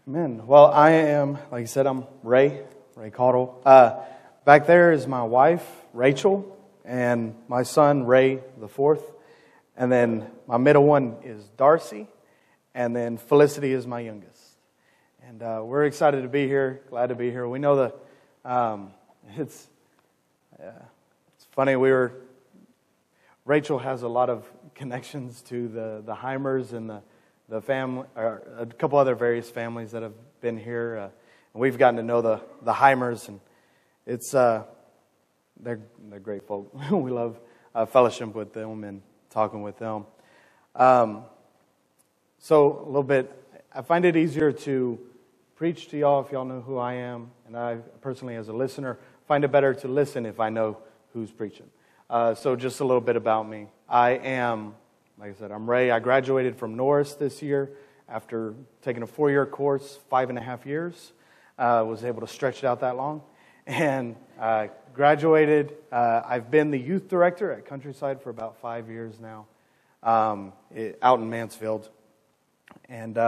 Amen. Well, I am, like you said, I'm Ray Caudle. Back there is my wife, Rachel, and my son, Ray the fourth. And then my middle one is Darcy, and then Felicity is my youngest. And we're excited to be here, glad to be here. We know it's funny, Rachel has a lot of connections to the Heimers and the family, or a couple other various families that have been here, and we've gotten to know the Heimers, and it's they're great folk. We love fellowship with them and talking with them. So a little bit, I find it easier to preach to y'all if y'all know who I am, and I personally, as a listener, find it better to listen if I know who's preaching. So just a little bit about me. I am, like I said, I'm Ray. I graduated from Norris this year after taking a 4-year course, 5.5 years. Was able to stretch it out that long. And graduated. I've been the youth director at Countryside for about 5 years now, out in Mansfield. And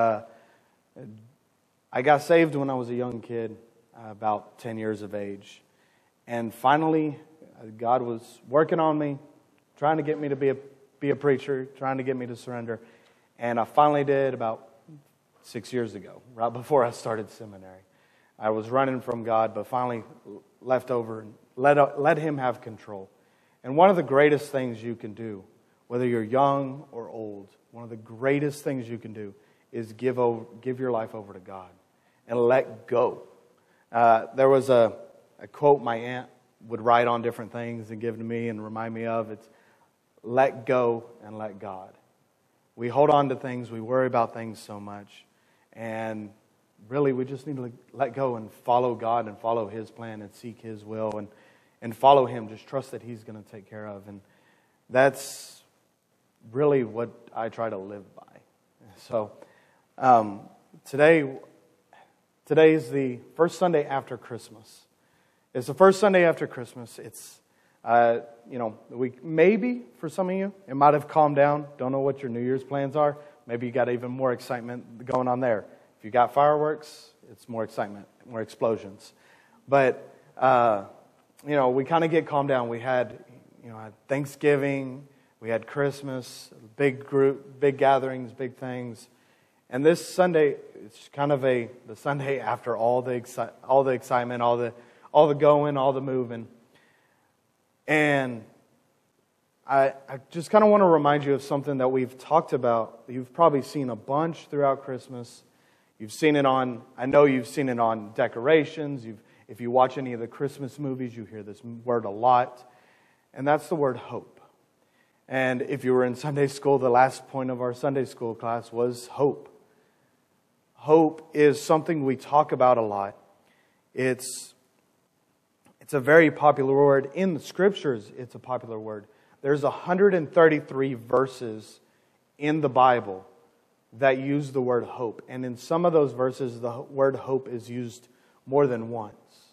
I got saved when I was a young kid, about 10 years of age. And finally, God was working on me, trying to get me to be a preacher, trying to get me to surrender. And I finally did about 6 years ago, right before I started seminary. I was running from God, but finally left over and let Him have control. And one of the greatest things you can do, whether you're young or old, one of the greatest things you can do is give your life over to God and let go. There was a quote my aunt would write on different things and give to me and remind me of. It's, let go and let God. We hold on to things, we worry about things so much, and really we just need to let go and follow God and follow His plan and seek His will and follow Him. Just trust that He's going to take care of. And that's really what I try to live by. So today is the first Sunday after Christmas. It's the first Sunday after Christmas. It's, the week, maybe for some of you, it might have calmed down. Don't know what your New Year's plans are. Maybe you got even more excitement going on there. If you got fireworks, it's more excitement, more explosions. But, we kind of get calmed down. We had, Thanksgiving, we had Christmas, big group, big gatherings, big things. And this Sunday, it's kind of the Sunday after all the excitement, all the going, all the moving. And I just kind of want to remind you of something that we've talked about. You've probably seen a bunch throughout Christmas. You've seen it I know you've seen it on decorations. If you watch any of the Christmas movies, you hear this word a lot. And that's the word hope. And if you were in Sunday school, the last point of our Sunday school class was hope. Hope is something we talk about a lot. It's a very popular word. In the Scriptures, it's a popular word. There's 133 verses in the Bible that use the word hope. And in some of those verses, the word hope is used more than once.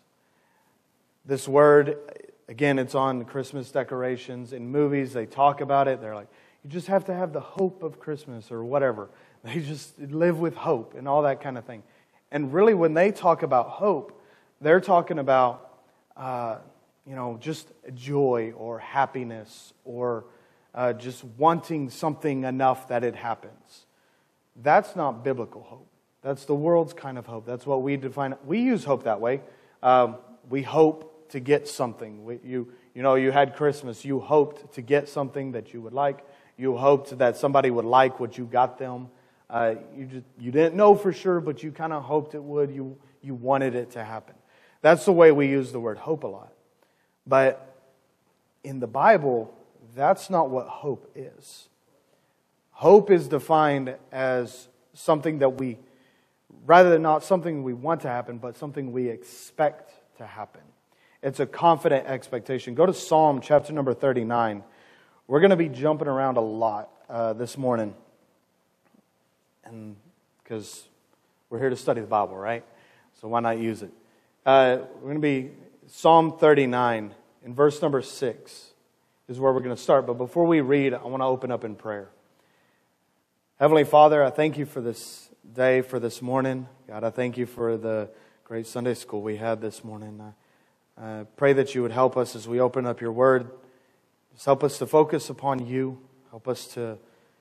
This word, again, it's on Christmas decorations. In movies, they talk about it. They're like, you just have to have the hope of Christmas or whatever. They just live with hope and all that kind of thing. And really, when they talk about hope, they're talking about just joy or happiness or just wanting something enough that it happens. That's not biblical hope. That's the world's kind of hope. That's what we define. We use hope that way. We hope to get something. You had Christmas. You hoped to get something that you would like. You hoped that somebody would like what you got them. You didn't know for sure, but you kind of hoped it would. You wanted it to happen. That's the way we use the word hope a lot. But in the Bible, that's not what hope is. Hope is defined as something that rather than not something we want to happen, but something we expect to happen. It's a confident expectation. Go to Psalm chapter number 39. We're going to be jumping around a lot this morning. And because we're here to study the Bible, right? So why not use it? We're going to be Psalm 39 in verse number 6 is where we're going to start. But before we read, I want to open up in prayer. Heavenly Father, I thank you for this day, for this morning. God, God, I thank you for the great Sunday school we had this morning. I pray that you would help us as we open up your word. Just help us to focus upon you. Help us to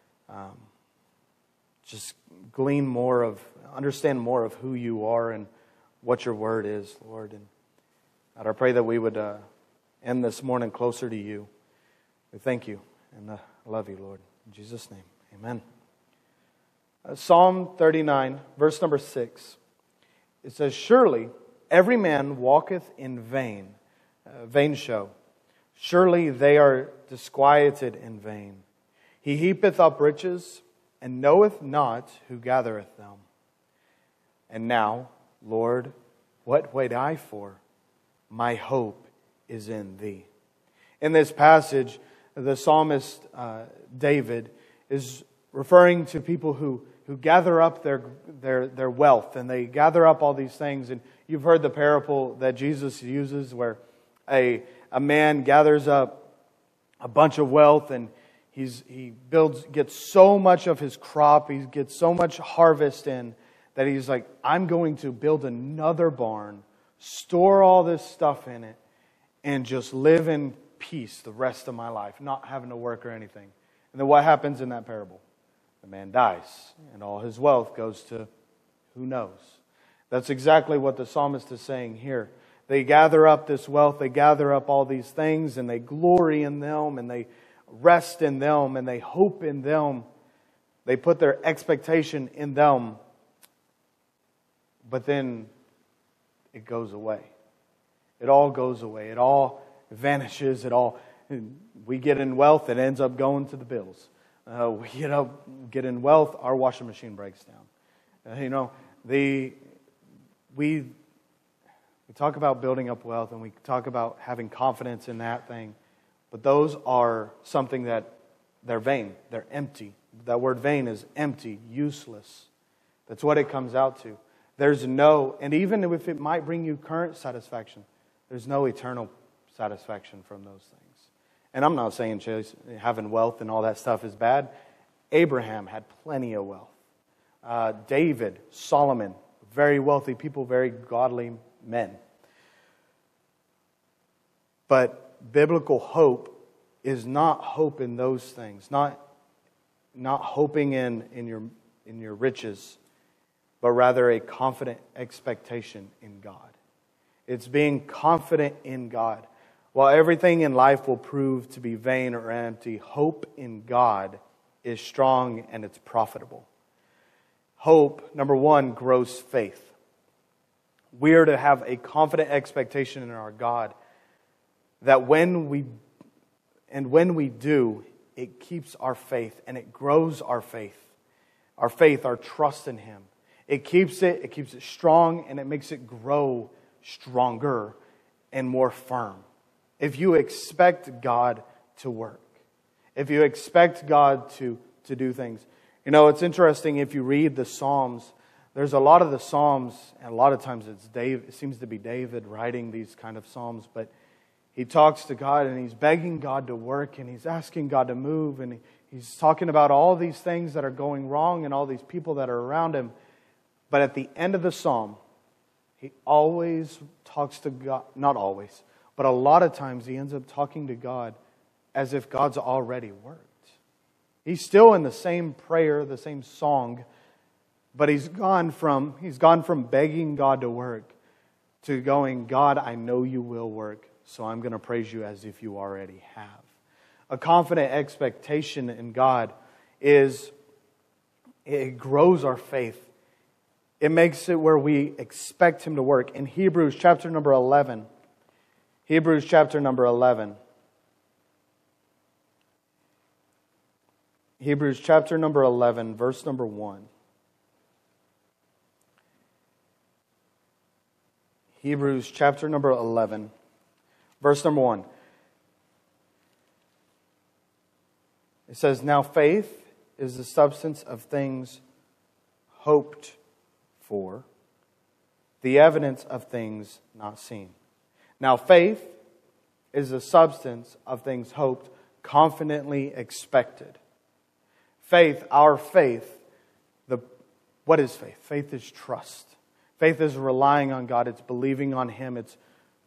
just glean more of, understand more of who you are and what your word is, Lord. And God, I pray that we would end this morning closer to you. We thank you and I love you, Lord. In Jesus' name, amen. Psalm 39, verse number 6. It says, "Surely every man walketh in vain." Vain show. "Surely they are disquieted in vain. He heapeth up riches, and knoweth not who gathereth them. And now, Lord, what wait I for? My hope is in thee." In this passage, the psalmist David is referring to people who gather up their wealth, and they gather up all these things. And you've heard the parable that Jesus uses where a man gathers up a bunch of wealth, and he gets so much of his crop, he gets so much harvest in, that he's like, I'm going to build another barn, store all this stuff in it, and just live in peace the rest of my life, not having to work or anything. And then what happens in that parable? The man dies, and all his wealth goes to who knows. That's exactly what the psalmist is saying here. They gather up this wealth, they gather up all these things, and they glory in them, and they rest in them, and they hope in them. They put their expectation in them. But then it goes away. It all goes away. It all vanishes. We get in wealth, it ends up going to the bills. We get in wealth, our washing machine breaks down. We talk about building up wealth, and we talk about having confidence in that thing, but those are something that they're vain, they're empty. That word vain is empty, useless. That's what it comes out to. And even if it might bring you current satisfaction, there's no eternal satisfaction from those things. And I'm not saying having wealth and all that stuff is bad. Abraham had plenty of wealth. David, Solomon, very wealthy people, very godly men. But biblical hope is not hope in those things, not hoping in your riches, but rather a confident expectation in God. It's being confident in God. While everything in life will prove to be vain or empty, hope in God is strong and it's profitable. Hope, number one, grows faith. We are to have a confident expectation in our God that when we do, it keeps our faith and it grows our faith. Our faith, our trust in Him. It keeps it strong, and it makes it grow stronger and more firm. If you expect God to work, if you expect God to do things. It's interesting if you read the Psalms, there's a lot of the Psalms, and a lot of times it seems to be David writing these kind of Psalms, but he talks to God and he's begging God to work and he's asking God to move, and he's talking about all these things that are going wrong and all these people that are around him. But at the end of the Psalm, he always talks to God, not always, but a lot of times he ends up talking to God as if God's already worked. He's still in the same prayer, the same song, but he's gone from begging God to work to going, God, I know you will work, so I'm going to praise you as if you already have. A confident expectation in God it grows our faith. It makes it where we expect Him to work. In Hebrews chapter number 11, Hebrews chapter number 11, verse number 1. Hebrews chapter number 11, verse number 1. It says, "Now faith is the substance of things hoped for, the evidence of things not seen." Now faith is the substance of things hoped, confidently expected. Faith, our faith, what is faith? Faith is trust. Faith is relying on God. It's believing on Him. It's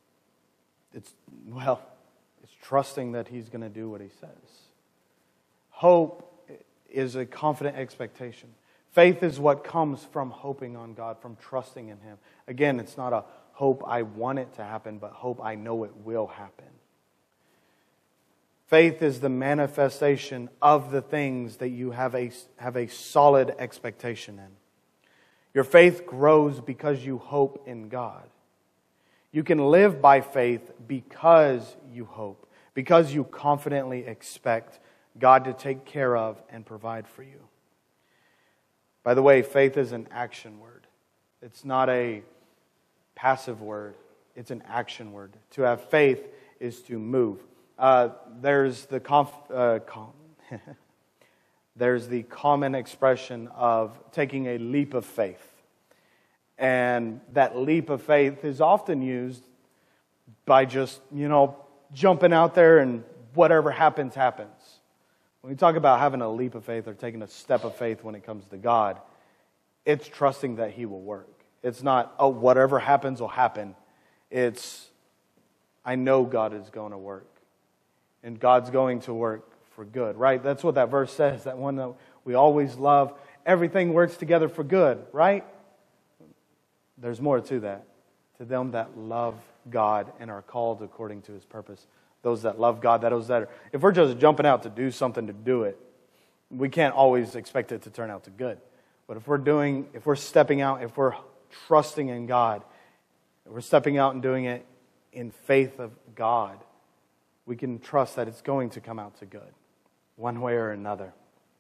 trusting that He's going to do what He says. Hope is a confident expectation. Faith is what comes from hoping on God, from trusting in Him. Again, it's not a hope I want it to happen, but hope I know it will happen. Faith is the manifestation of the things that you have a solid expectation in. Your faith grows because you hope in God. You can live by faith because you hope, because you confidently expect God to take care of and provide for you. By the way, faith is an action word. It's not a passive word. It's an action word. To have faith is to move. There's the common expression of taking a leap of faith. And that leap of faith is often used by just, jumping out there and whatever happens, happens. When we talk about having a leap of faith or taking a step of faith when it comes to God, it's trusting that He will work. It's not, whatever happens will happen. It's, I know God is going to work. And God's going to work for good, right? That's what that verse says, that one that we always love. Everything works together for good, right? There's more to that. To them that love God and are called according to His purpose. Those that love God, if we're just jumping out to do something to do it, we can't always expect it to turn out to good. But if we're stepping out, if we're trusting in God, if we're stepping out and doing it in faith of God, we can trust that it's going to come out to good, one way or another.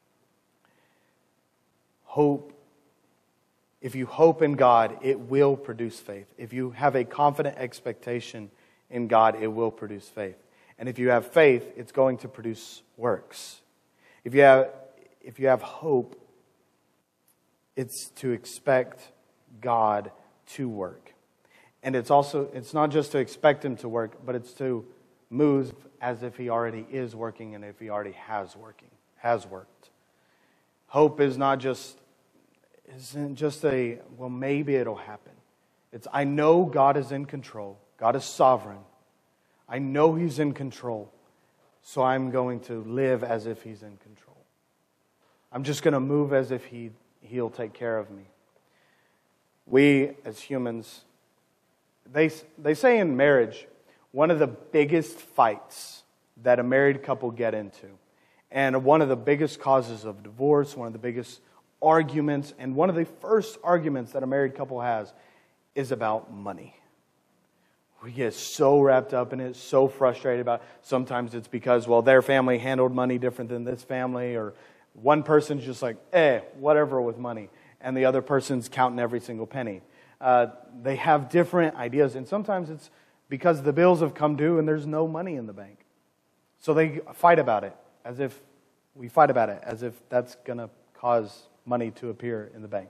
Hope. If you hope in God, it will produce faith. If you have a confident expectation in God, it will produce faith. And if you have faith, it's going to produce works. If you have hope, it's to expect God to work. And it's not just to expect Him to work, but it's to move as if He already is working and if He already has worked. Hope isn't just maybe it'll happen. It's, I know God is in control. God is sovereign. I know He's in control. So I'm going to live as if He's in control. I'm just going to move as if He'll take care of me. We, as humans, they say in marriage, one of the biggest fights that a married couple get into, and one of the biggest causes of divorce, one of the biggest arguments, and one of the first arguments that a married couple has is about money. We get so wrapped up in it, so frustrated about it. Sometimes it's because, their family handled money different than this family, or one person's just like, whatever with money, and the other person's counting every single penny. They have different ideas, and sometimes it's because the bills have come due and there's no money in the bank. So they fight about it, as if that's going to cause money to appear in the bank.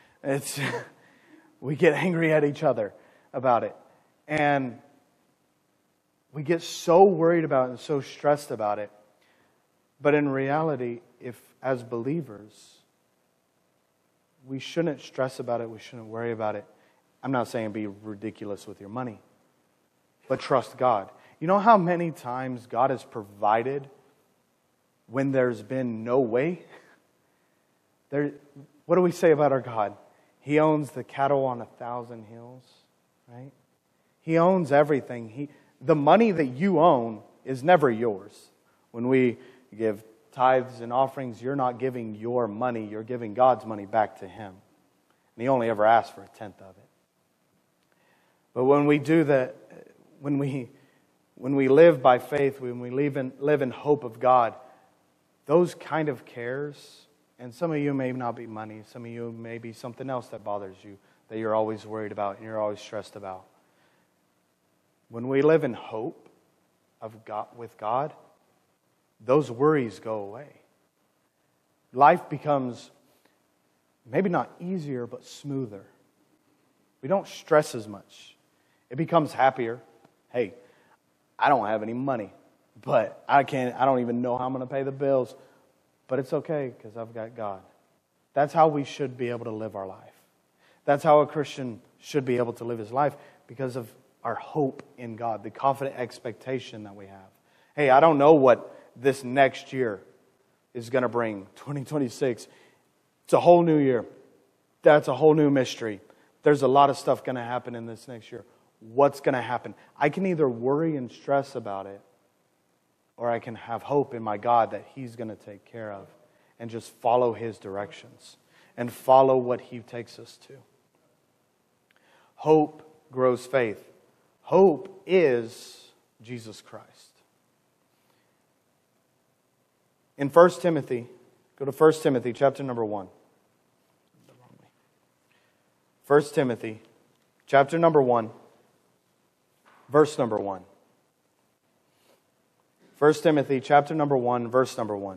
We get angry at each other about it. And we get so worried about it and so stressed about it. But in reality, if as believers, we shouldn't stress about it, we shouldn't worry about it. I'm not saying be ridiculous with your money, but trust God. You know how many times God has provided when there's been no way? What do we say about our God? He owns the cattle on 1,000 hills, right? He owns everything. The money that you own is never yours. When we give tithes and offerings, you're not giving your money, you're giving God's money back to Him. And He only ever asks for 1/10 of it. But when we do that, when we live by faith, when we live in hope of God, those kind of cares, and some of you may not be money, some of you may be something else that bothers you, that you're always worried about and you're always stressed about. When we live in hope of God, with God, those worries go away. Life becomes maybe not easier, but smoother. We don't stress as much. It becomes happier. Hey, I don't have any money, but I don't even know how I'm going to pay the bills. But it's okay because I've got God. That's how we should be able to live our life. That's how a Christian should be able to live his life, because of our hope in God, the confident expectation that we have. Hey, I don't know what this next year is going to bring. 2026, it's a whole new year. That's a whole new mystery. There's a lot of stuff going to happen in this next year. What's going to happen? I can either worry and stress about it, or I can have hope in my God that He's going to take care of, and just follow His directions and follow what He takes us to. Hope grows faith. Hope is Jesus Christ. In 1 Timothy, go to 1 Timothy chapter number 1. 1 Timothy chapter number 1, verse number 1. 1 Timothy chapter number 1, verse number 1.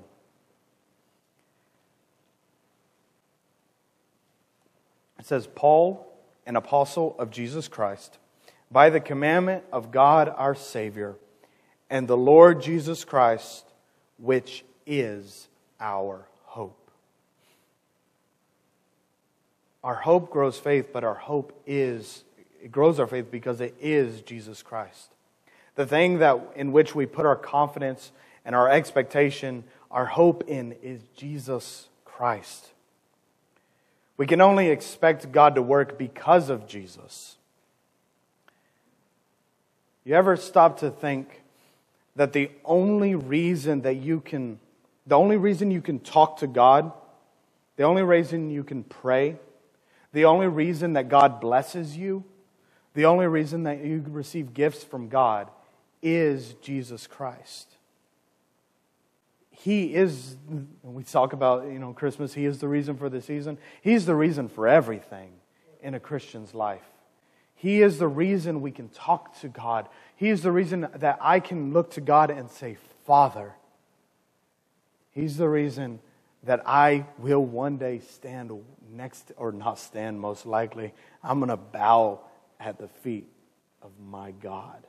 It says, Paul, an apostle of Jesus Christ, by the commandment of God our Savior, and the Lord Jesus Christ, which is our hope. Our hope grows faith, but our hope it grows our faith because it is Jesus Christ. The thing in which we put our confidence and our expectation, our hope in, is Jesus Christ. We can only expect God to work because of Jesus. You ever stop to think that the only reason you can talk to God, the only reason you can pray, the only reason that God blesses you, the only reason that you receive gifts from God is Jesus Christ. He is, when we talk about Christmas, He is the reason for the season. He's the reason for everything in a Christian's life. He is the reason we can talk to God. He is the reason that I can look to God and say, Father. He's the reason that I will one day stand next, or not stand most likely. I'm going to bow at the feet of my God.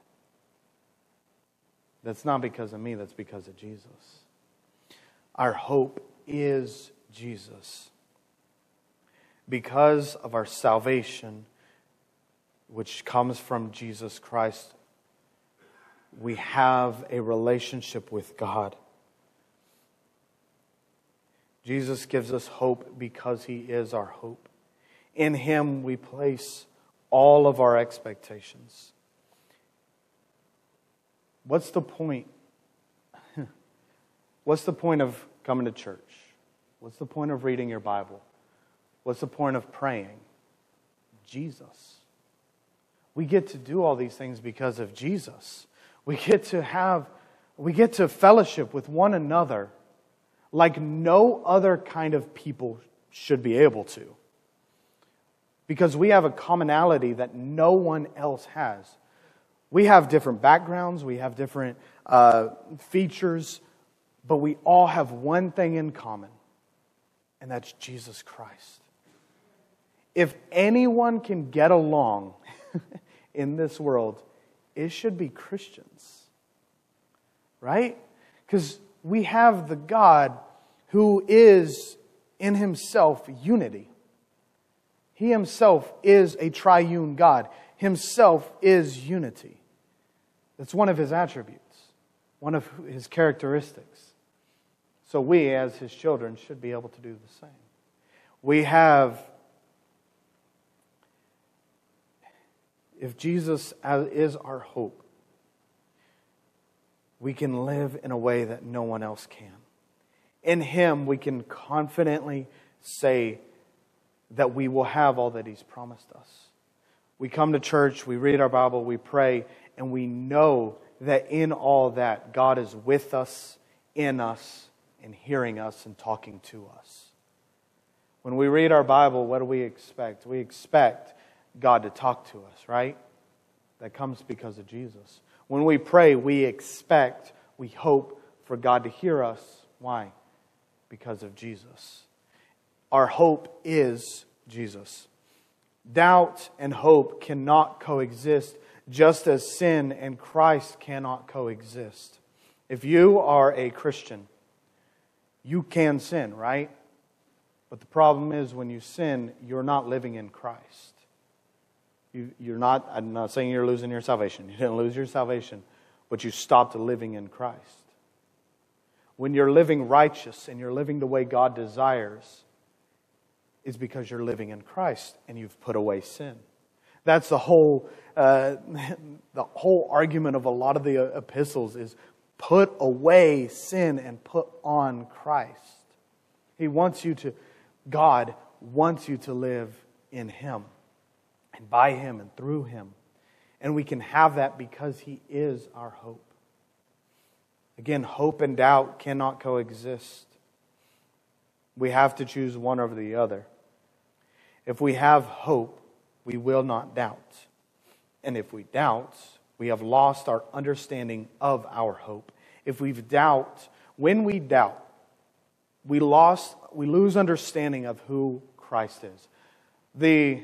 That's not because of me, that's because of Jesus. Our hope is Jesus. Because of our salvation, which comes from Jesus Christ, we have a relationship with God. Jesus gives us hope because He is our hope. In Him we place all of our expectations. What's the point? What's the point of coming to church? What's the point of reading your Bible? What's the point of praying? Jesus. We get to do all these things because of Jesus. We get to fellowship with one another like no other kind of people should be able to. Because we have a commonality that no one else has. We have different backgrounds, we have different features, but we all have one thing in common, and that's Jesus Christ. If anyone can get along in this world, it should be Christians. Right? Because we have the God who is in Himself unity. He Himself is a triune God. Himself is unity. That's one of His attributes, one of His characteristics. So we, as His children, should be able to do the same. We have, if Jesus is our hope, we can live in a way that no one else can. In Him, we can confidently say that we will have all that He's promised us. We come to church, we read our Bible, we pray, and we know that in all that, God is with us, in us, and hearing us and talking to us. When we read our Bible, what do we expect? We expect God to talk to us, right? That comes because of Jesus. When we pray, we expect, we hope for God to hear us. Why? Because of Jesus. Our hope is Jesus. Doubt and hope cannot coexist, just as sin and Christ cannot coexist. If you are a Christian, you can sin, right? But the problem is when you sin, you're not living in Christ. You're not, I'm not saying you're losing your salvation. You didn't lose your salvation, but you stopped living in Christ. When you're living righteous and you're living the way God desires, it's because you're living in Christ and you've put away sin. That's the whole argument of a lot of the epistles is put away sin and put on Christ. God wants you to live in Him and by Him and through Him. And we can have that because He is our hope. Again, hope and doubt cannot coexist. We have to choose one over the other. If we have hope, we will not doubt. And if we doubt, we have lost our understanding of our hope. When we doubt, we lose understanding of who Christ is. You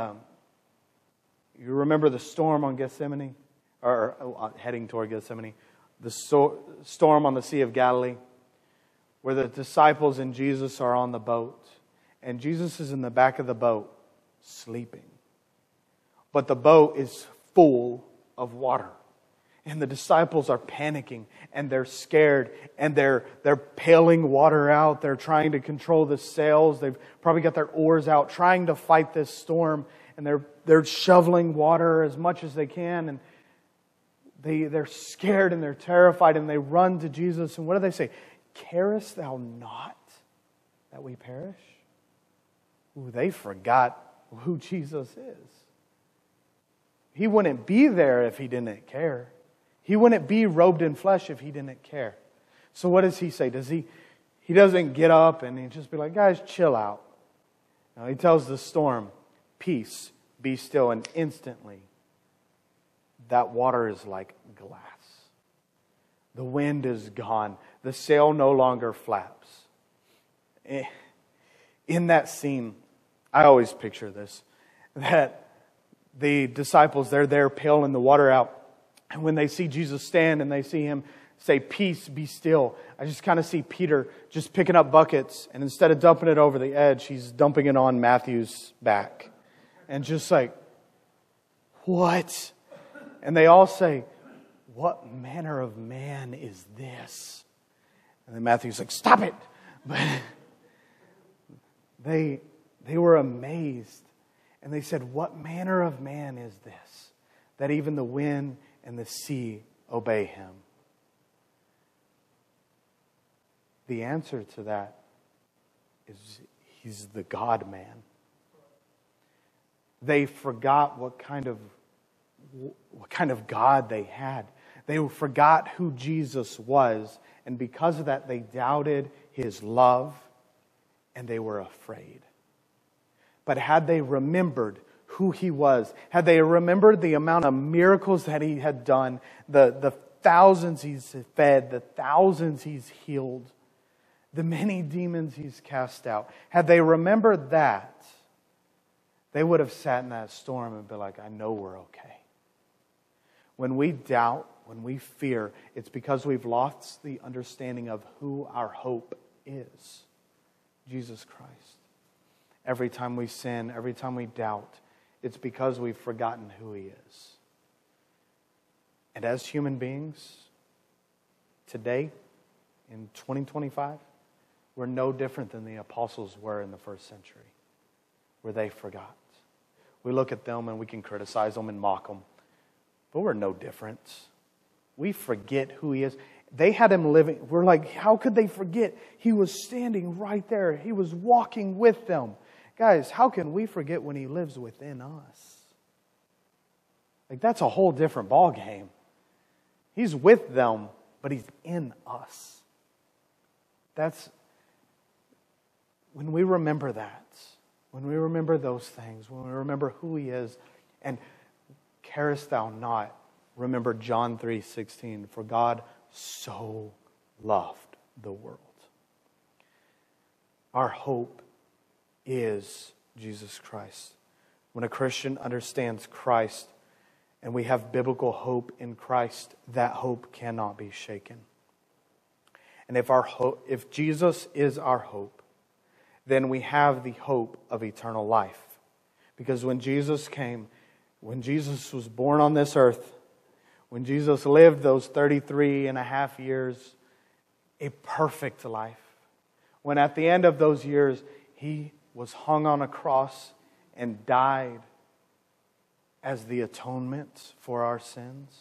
remember the storm on Gethsemane? Or heading toward Gethsemane. The storm on the Sea of Galilee, where the disciples and Jesus are on the boat. And Jesus is in the back of the boat, sleeping. But the boat is full of water. And the disciples are panicking and they're scared and they're paling water out. They're trying to control the sails. They've probably got their oars out trying to fight this storm. And they're shoveling water as much as they can. And they're scared and they're terrified and they run to Jesus. And what do they say? Carest thou not that we perish? Ooh, they forgot who Jesus is. He wouldn't be there if He didn't care. He wouldn't be robed in flesh if He didn't care. So what does He say? He doesn't get up and He just be like, guys, chill out. No, He tells the storm, peace, be still. And instantly, that water is like glass. The wind is gone. The sail no longer flaps. In that scene, I always picture this, that the disciples, they're there paling the water out. And when they see Jesus stand and they see Him say, peace, be still, I just kind of see Peter just picking up buckets. And instead of dumping it over the edge, he's dumping it on Matthew's back. And just like, what? And they all say, what manner of man is this? And then Matthew's like, stop it. But they were amazed. And they said, what manner of man is this? That even the wind and the sea obey Him. The answer to that is He's the God-man. They forgot what kind of God they had. They forgot who Jesus was. And because of that, they doubted His love and they were afraid. But had they remembered who He was, had they remembered the amount of miracles that He had done, the thousands He's fed, the thousands He's healed, the many demons He's cast out, had they remembered that, they would have sat in that storm and been like, I know we're okay. When we doubt, when we fear, it's because we've lost the understanding of who our hope is. Jesus Christ. Every time we sin, every time we doubt, it's because we've forgotten who He is. And as human beings, today, in 2025, we're no different than the apostles were in the first century, where they forgot. We look at them and we can criticize them and mock them, but we're no different. We forget who He is. They had Him living. We're like, how could they forget? He was standing right there. He was walking with them. Guys, how can we forget when He lives within us? Like, that's a whole different ballgame. He's with them, but He's in us. That's when we remember that, when we remember those things, when we remember who He is, and carest thou not, remember John 3:16, for God so loved the world. Our hope is Jesus Christ. When a Christian understands Christ and we have biblical hope in Christ, that hope cannot be shaken. And if Jesus is our hope, then we have the hope of eternal life. Because when Jesus came, when Jesus was born on this earth, when Jesus lived those 33 and a half years, a perfect life, when at the end of those years, He was hung on a cross and died as the atonement for our sins,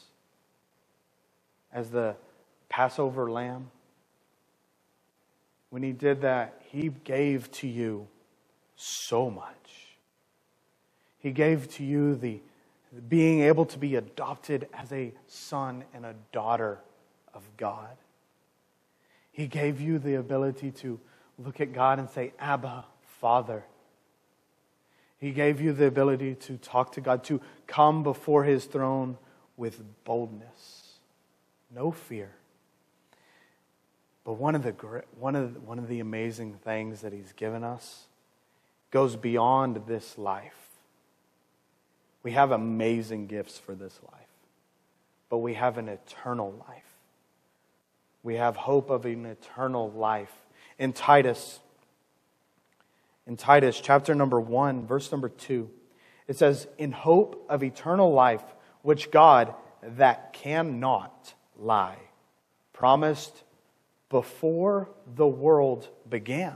as the Passover lamb. When He did that, He gave to you so much. He gave to you the being able to be adopted as a son and a daughter of God. He gave you the ability to look at God and say, Abba, Father. He gave you the ability to talk to God, to come before His throne with boldness, no fear. But one of the amazing things that He's given us goes beyond this life. We have amazing gifts for this life, but we have an eternal life. We have hope of an eternal life. In Titus chapter number 1, verse number 2, it says, in hope of eternal life, which God, that cannot lie, promised before the world began.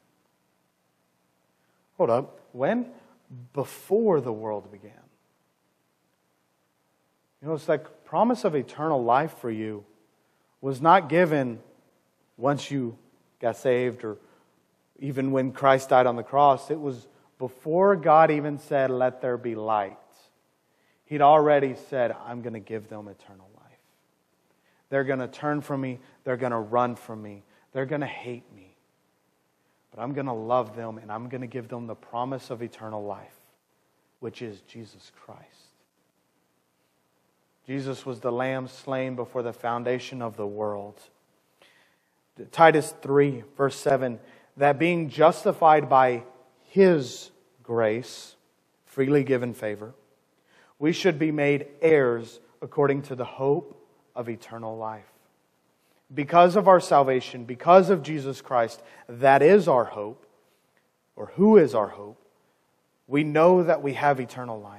Hold up. When? Before the world began. You know, it's like promise of eternal life for you was not given once you got saved or even when Christ died on the cross. It was before God even said, let there be light. He'd already said, I'm going to give them eternal life. They're going to turn from me. They're going to run from me. They're going to hate me. But I'm going to love them and I'm going to give them the promise of eternal life, which is Jesus Christ. Jesus was the Lamb slain before the foundation of the world. Titus 3, verse 7, that being justified by His grace, freely given favor, we should be made heirs according to the hope of eternal life. Because of our salvation, because of Jesus Christ, that is our hope, or who is our hope, we know that we have eternal life.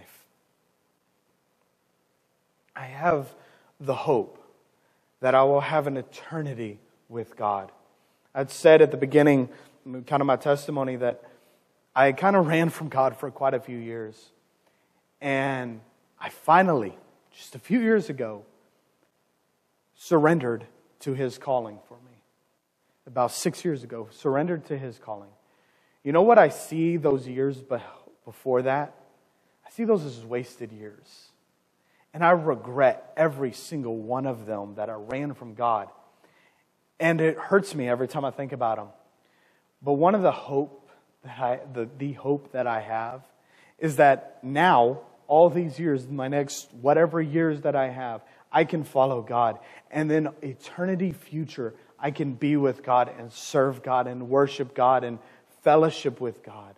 I have the hope that I will have an eternity with God. I'd said at the beginning, kind of my testimony, that I kind of ran from God for quite a few years. And I finally, just a few years ago, surrendered to His calling for me. About 6 years ago, surrendered to His calling. You know what I see those years before that? I see those as wasted years. And I regret every single one of them that I ran from God. And it hurts me every time I think about them. But one of the hope that I have is that now, all these years, my next whatever years that I have, I can follow God. And then eternity future, I can be with God and serve God and worship God and fellowship with God.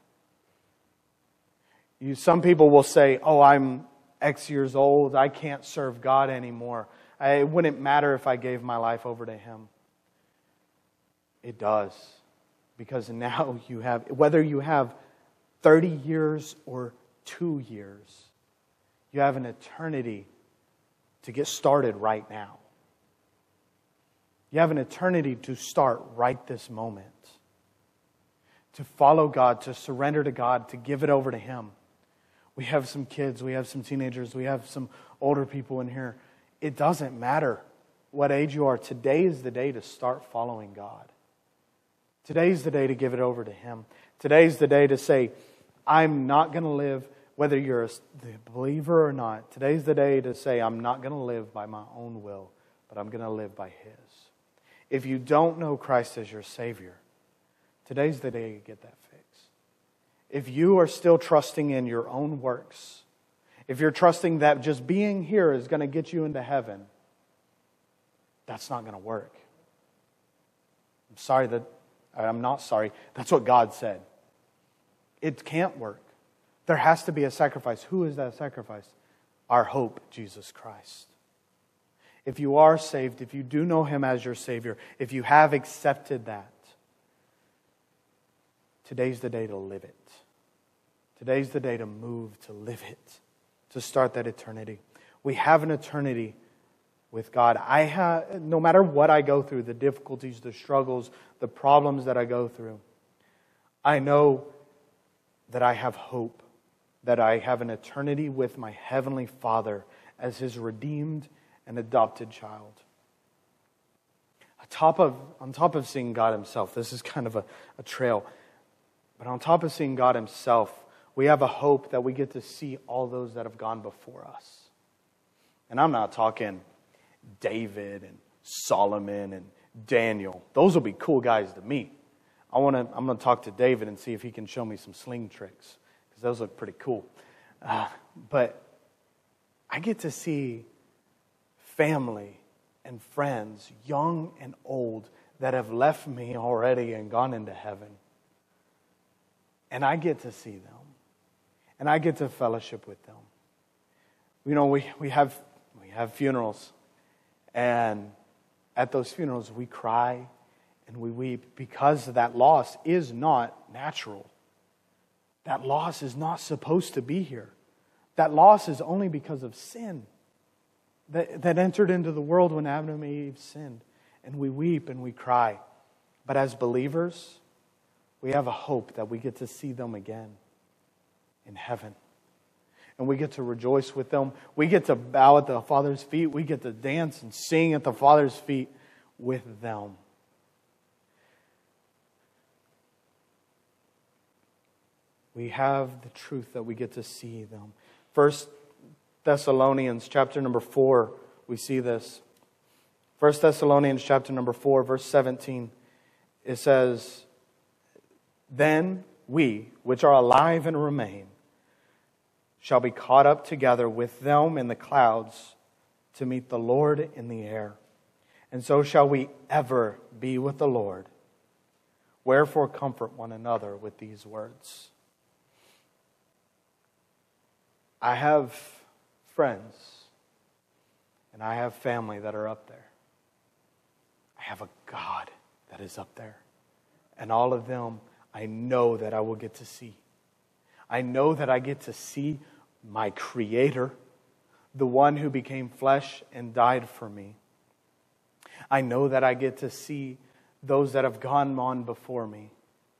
Some people will say, oh, I'm X years old, I can't serve God anymore. It wouldn't matter if I gave my life over to Him. It does. Because now you have, whether you have 30 years or 2 years, you have an eternity to get started right now. You have an eternity to start right this moment. To follow God, to surrender to God, to give it over to Him. We have some kids, we have some teenagers, we have some older people in here. It doesn't matter what age you are. Today is the day to start following God. Today's the day to give it over to Him. Today's the day to say, I'm not going to live, whether you're a believer or not, today's the day to say, I'm not going to live by my own will, but I'm going to live by His. If you don't know Christ as your Savior, today's the day you get that fixed. If you are still trusting in your own works, if you're trusting that just being here is going to get you into heaven, that's not going to work. I'm not sorry. That's what God said. It can't work. There has to be a sacrifice. Who is that sacrifice? Our hope, Jesus Christ. If you are saved, if you do know Him as your Savior, if you have accepted that, today's the day to live it. Today's the day to move, to live it, to start that eternity. We have an eternity with God. No matter what I go through, the difficulties, the struggles, the problems that I go through, I know that I have hope, that I have an eternity with my Heavenly Father as His redeemed and adopted child. On top of seeing God Himself, this is kind of a trail, but on top of seeing God Himself, we have a hope that we get to see all those that have gone before us. And I'm not talking David and Solomon and Daniel. Those will be cool guys to meet. I'm going to talk to David and see if he can show me some sling tricks, because those look pretty cool. But I get to see family and friends, young and old, that have left me already and gone into heaven. And I get to see them. And I get to fellowship with them. You know, we have funerals. And at those funerals, we cry and we weep because that loss is not natural. That loss is not supposed to be here. That loss is only because of sin that entered into the world when Adam and Eve sinned. And we weep and we cry. But as believers, we have a hope that we get to see them again in heaven. And we get to rejoice with them. We get to bow at the Father's feet. We get to dance and sing at the Father's feet with them. We have the truth that we get to see them. 1 Thessalonians chapter number 4, we see this. 1 Thessalonians chapter number 4, verse 17, it says, "Then we, which are alive and remain, shall be caught up together with them in the clouds to meet the Lord in the air. And so shall we ever be with the Lord. Wherefore comfort one another with these words." I have friends and I have family that are up there. I have a God that is up there. And all of them, I know that I will get to see. I know that I get to see my Creator, the one who became flesh and died for me. I know that I get to see those that have gone on before me.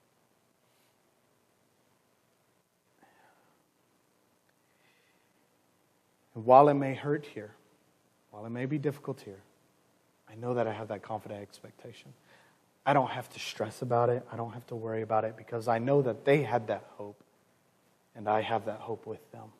And while it may hurt here, while it may be difficult here, I know that I have that confident expectation. I don't have to stress about it. I don't have to worry about it, because I know that they had that hope. And I have that hope with them.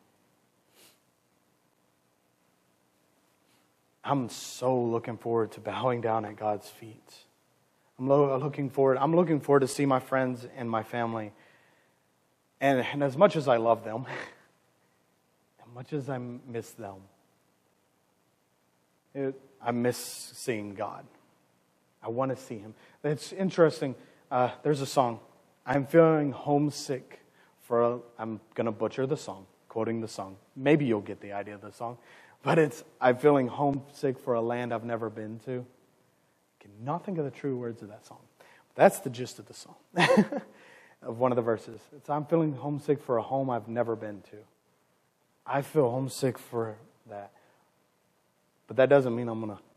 I'm so looking forward to bowing down at God's feet. I'm looking forward to see my friends and my family. And as much as I love them, as much as I miss them, I miss seeing God. I want to see Him. It's interesting. There's a song. I'm feeling homesick I'm going to butcher the song, quoting the song. Maybe you'll get the idea of the song. But it's, I'm feeling homesick for a land I've never been to. I cannot think of the true words of that song. But that's the gist of the song, of one of the verses. It's, I'm feeling homesick for a home I've never been to. I feel homesick for that. But that doesn't mean I'm going to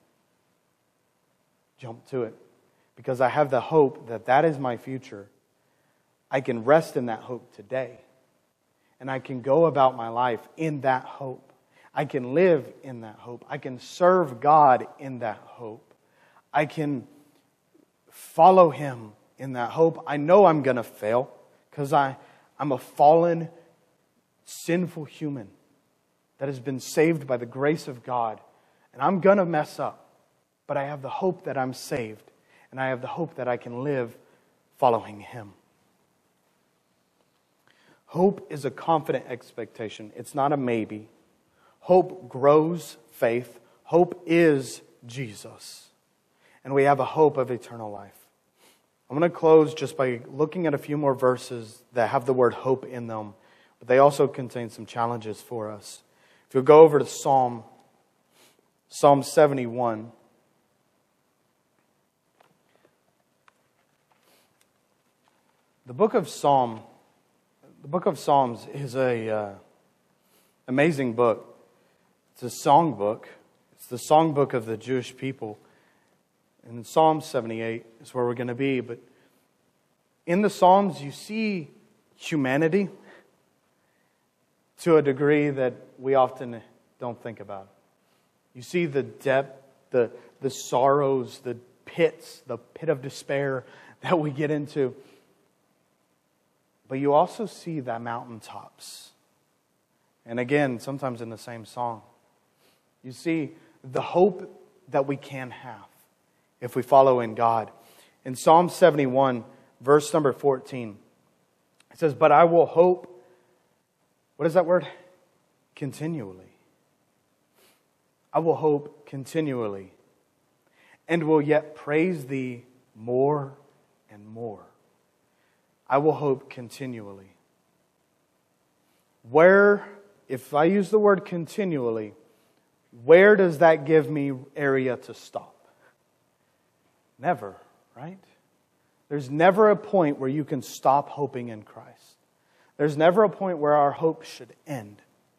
jump to it. Because I have the hope that that is my future. I can rest in that hope today. And I can go about my life in that hope. I can live in that hope. I can serve God in that hope. I can follow Him in that hope. I know I'm going to fail because I'm a fallen, sinful human that has been saved by the grace of God. And I'm going to mess up. But I have the hope that I'm saved. And I have the hope that I can live following Him. Hope is a confident expectation. It's not a maybe. Hope grows faith. Hope is Jesus. And we have a hope of eternal life. I'm going to close just by looking at a few more verses that have the word hope in them. But they also contain some challenges for us. If you'll go over to Psalm 71. The book of Psalms is a amazing book. It's a song book. It's the song book of the Jewish people. And Psalm 78 is where we're going to be. But in the Psalms, you see humanity to a degree that we often don't think about. You see the depth, the sorrows, the pit of despair that we get into. But you also see the mountaintops. And again, sometimes in the same song. You see the hope that we can have if we follow in God. In Psalm 71, verse number 14, it says, "But I will hope," what is that word? Continually. "I will hope continually, and will yet praise Thee more and more." I will hope continually. Where, if I use the word continually, where does that give me area to stop? Never, right? There's never a point where you can stop hoping in Christ. There's never a point where our hope should end.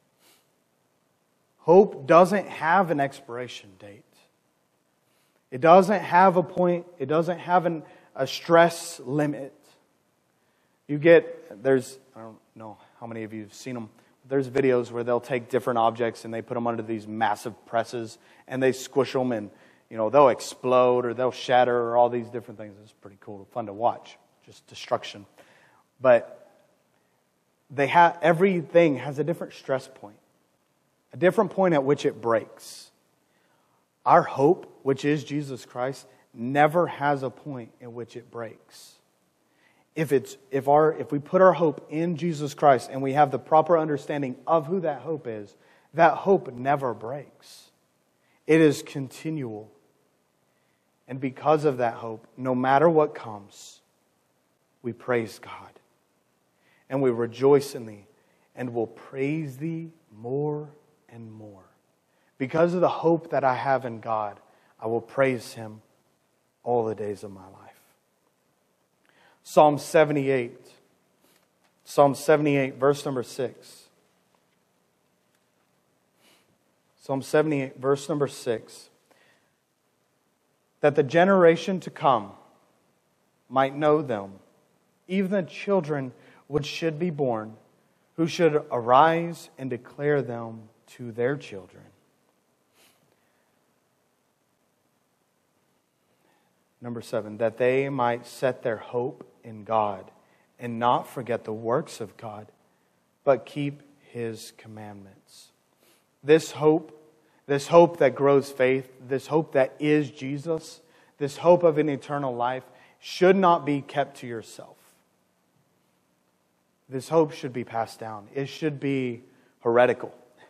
Hope doesn't have an expiration date. It doesn't have a point. It doesn't have a stress limit. I don't know how many of you have seen them. There's videos where they'll take different objects and they put them under these massive presses and they squish them and, they'll explode or they'll shatter or all these different things. It's pretty cool, fun to watch. Just destruction. But everything has a different stress point. A different point at which it breaks. Our hope, which is Jesus Christ, never has a point in which it breaks. If we put our hope in Jesus Christ and we have the proper understanding of who that hope is, that hope never breaks. It is continual. And because of that hope, no matter what comes, we praise God. And we rejoice in Thee. And will praise Thee more and more. Because of the hope that I have in God, I will praise Him all the days of my life. Psalm 78. Psalm 78, verse number 6. Psalm 78, verse number 6. "That the generation to come might know them, even the children which should be born, who should arise and declare them to their children." Number 7, "That they might set their hope in God, and not forget the works of God, but keep His commandments." This hope that grows faith, this hope that is Jesus, this hope of an eternal life, should not be kept to yourself. This hope should be passed down. It should be hereditary.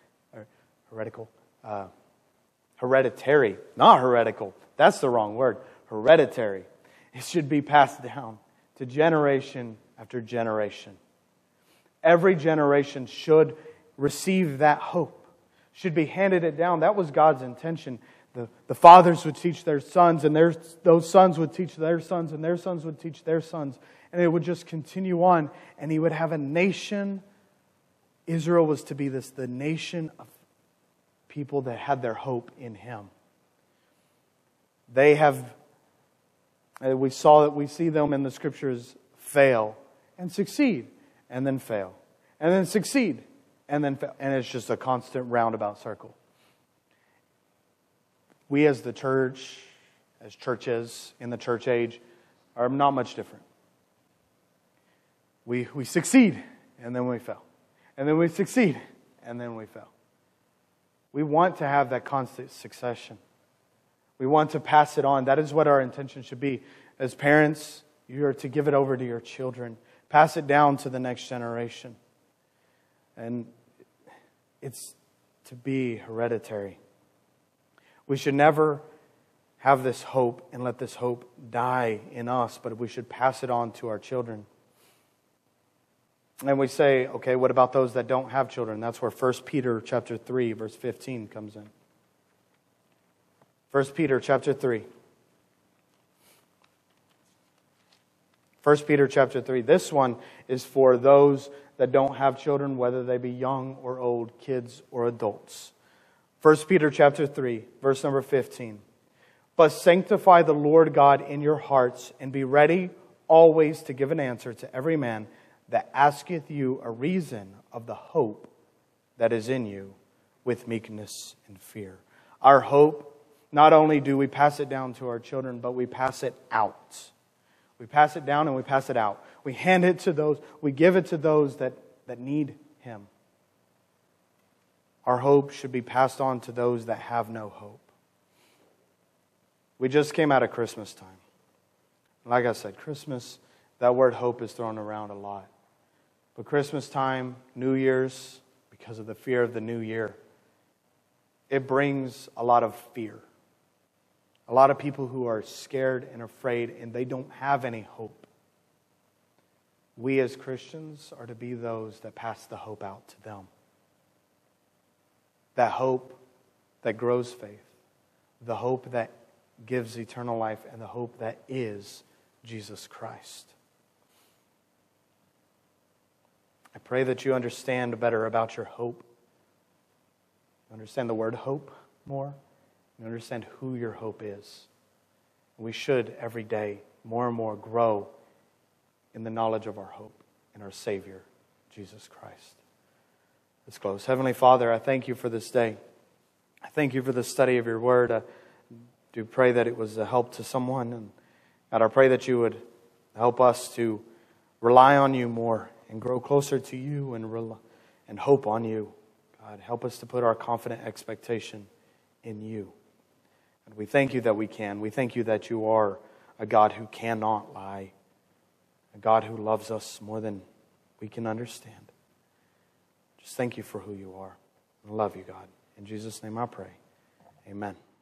Not heretical. That's the wrong word. Hereditary. It should be passed down to generation after generation. Every generation should receive that hope, should be handed it down. That was God's intention. The fathers would teach their sons, and those sons would teach their sons, and their sons would teach their sons. And it would just continue on, and He would have a nation. Israel was to be the nation of people that had their hope in Him. We see them in the Scriptures fail and succeed, and then fail, and then succeed, and then fail. And it's just a constant roundabout circle. We as the church, as churches in the church age, are not much different. We succeed, and then we fail. And then we succeed, and then we fail. We want to have that constant succession. We want to pass it on. That is what our intention should be. As parents, you are to give it over to your children. Pass it down to the next generation. And it's to be hereditary. We should never have this hope and let this hope die in us, but we should pass it on to our children. And we say, okay, what about those that don't have children? That's where 1 Peter chapter 3, verse 15 comes in. 1 Peter chapter 3. 1 Peter chapter 3. This one is for those that don't have children, whether they be young or old, kids or adults. 1 Peter chapter 3, verse number 15. But sanctify the Lord God in your hearts, and be ready always to give an answer to every man that asketh you a reason of the hope that is in you with meekness and fear. Our hope, not only do we pass it down to our children, but we pass it out. We pass it down and we pass it out. We hand it to those, we give it to those that need Him. Our hope should be passed on to those that have no hope. We just came out of Christmas time. Like I said, Christmas, that word hope is thrown around a lot. But Christmas time, New Year's, because of the fear of the new year, it brings a lot of fear. A lot of people who are scared and afraid, and they don't have any hope. We as Christians are to be those that pass the hope out to them. That hope that grows faith. The hope that gives eternal life, and the hope that is Jesus Christ. I pray that you understand better about your hope. Understand the word hope more. And understand who your hope is. We should every day more and more grow in the knowledge of our hope in our Savior, Jesus Christ. Let's close. Heavenly Father, I thank you for this day. I thank you for the study of your word. I do pray that it was a help to someone. And God, I pray that you would help us to rely on you more and grow closer to you and hope on you. God, help us to put our confident expectation in you. And we thank you that we can. We thank you that you are a God who cannot lie. A God who loves us more than we can understand. Just thank you for who you are. I love you, God. In Jesus' name I pray. Amen.